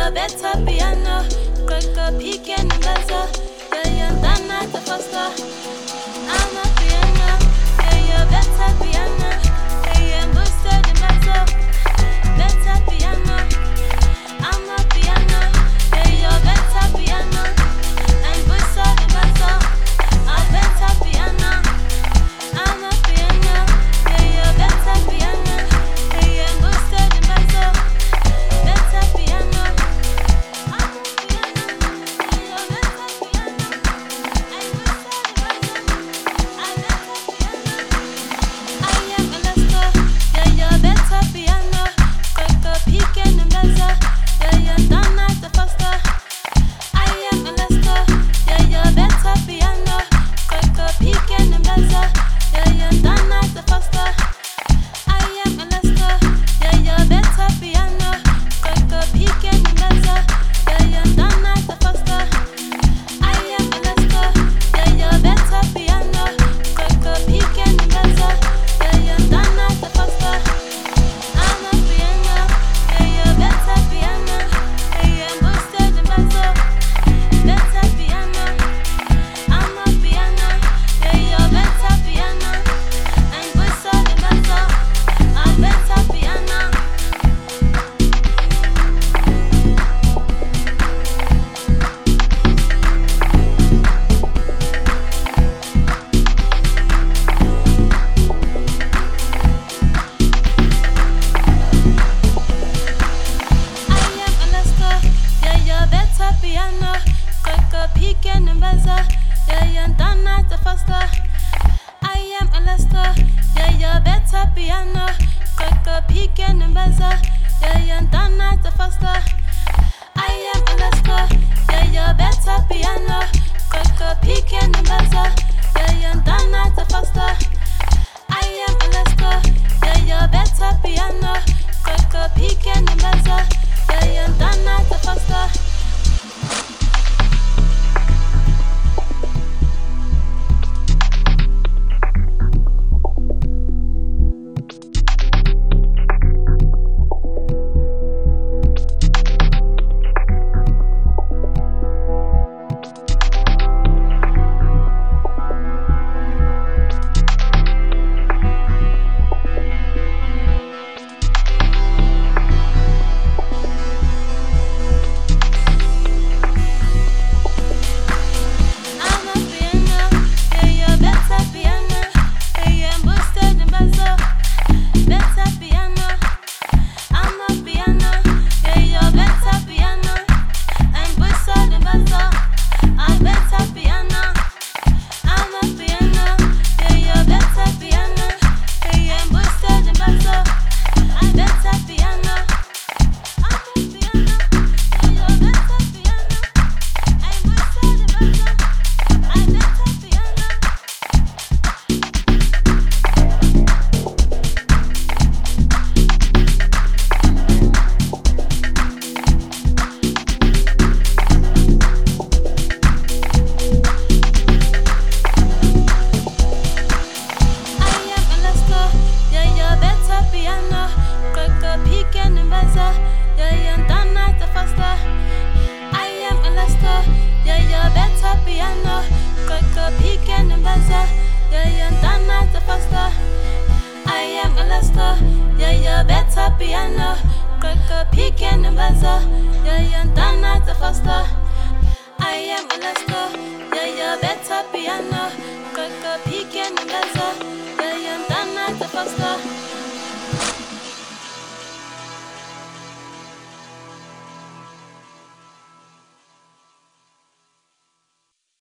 jag vet att piano Kaka piken i bäsa Jag gör en annat att fasta Anna piano Jag vet att piano Jag är en bostad i bäsa Vet att piano Anna piano Jag vet att piano En bostad i bäsa Jag vet att piano Anna piano Jag vet att piano Jag är en bostad i bäsa Vet att piano Anna piano Jag vet att piano En bostad i bäsa Jag vet att piano I am a lester Jag vet att piano Kaka piken i bäsa Jag gör en annat att fasta I am a lester Jag vet att piano Kaka piken i bäsa Jag gör en annat att fasta I am a lester Jag vet att piano Kaka piken i bäsa Jag gör en annat att fasta I am a lester Jag vet att piano Kaka piken i bäsa Jag gör en annat att fasta Anna piano Jag vet att piano Jag är en bostad i bäsa Vet att piano Anna piano Jag vet att piano En bostad i bäsa Jag vet att piano I am a lester Jag vet att piano Kaka piken i bäsa Jag gör en annat att fasta I am a lester Jag vet att piano Kaka piken i bäsa Jag gör en annat att fasta I am a lester Jag vet att piano Kaka piken i bäsa Jag gör en annat att fasta I am a lester Jag vet att piano Kaka piken i bäsa Jag gör en annat att fasta Anna piano Jag vet att piano Jag är en bostad i bäsa Vet att piano Anna piano Jag vet att piano En bostad i bäsa Jag vet att piano Anna piano Jag vet att piano Jag är en bostad i bäsa Jag vet att piano Anna piano Jag vet att piano En bostad i bäsa Jag vet att piano I am a lester Jag vet att piano Kaka piken i bäsa Jag gör en annat att fasta I am a lester Jag vet att piano Kaka piken i bäsa Jag gör en annat att fasta I am a lester Jag vet att piano Kaka piken i bäsa Jag gör en annat att fasta